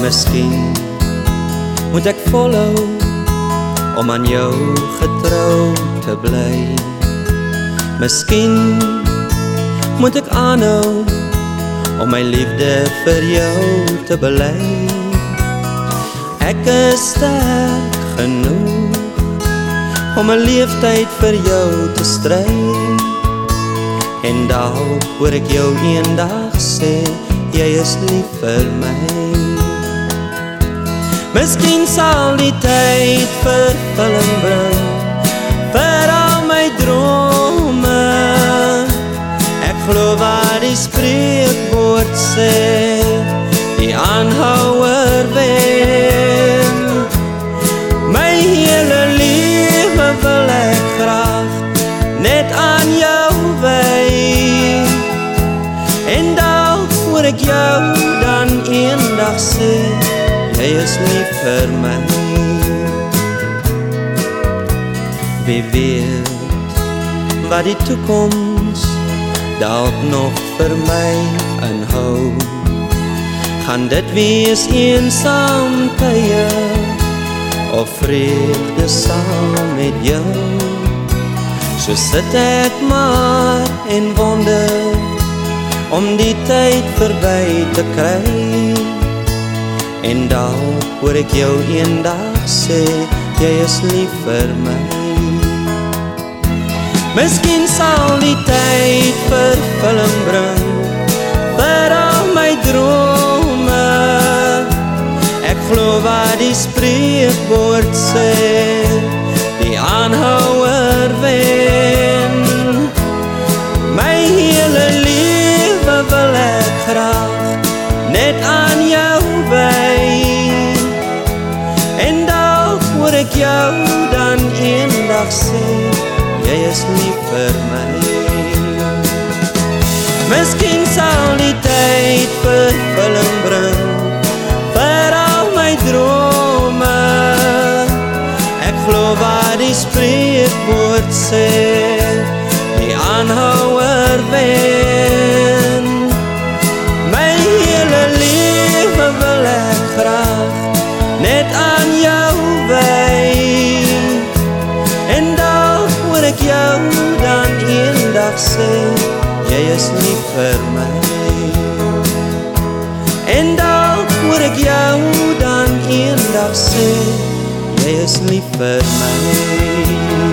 miskien moet ek volhou om aan jou getrou te bly. Miskien moet ek aanhou om my liefde vir jou te bely. Ek is sterk genoeg om 'n leeftyd vir jou te stry. En dalk hoor ek jou eendag sê, jy is lief vir my. Miskien sal die tyd vervulling bring vir al my drome. Ek glo wat die spreekwoord sê, die aanhouer wen. My hele lewe wil ek graag net aan jou wy. En dalk hoor ek jou dan eendag sê, jy is lief vir my. Wie weet wat die toekoms dalk nog vir my inhou. Gaan dit wees eensaam tye of vrede saam met jou? So sit ek maar en wonder om die tyd verby te kry. En dalk hoor ek jou eendag sê, jy is lief vir my. Miskien sal die tyd vervulling bring vir al my drome. Ek glo wat die spreekwoord sê, die aanhouer wen. My hele lewe wil ek graag net aan jou wy. En dalk hoor ek jou dan eendag sê, jy is lief vir my. Miskien sal die tyd vervulling bring vir al my drome. Ek glo wat die spreekwoord sê, die aanhouer wen. My hele lewe wil ek graag net aan jou wy. En dalk hoor ek jou dan eendag sê, jy is lief vir my. En dalk hoor ek jou dan eendag sê, jy is lief vir my.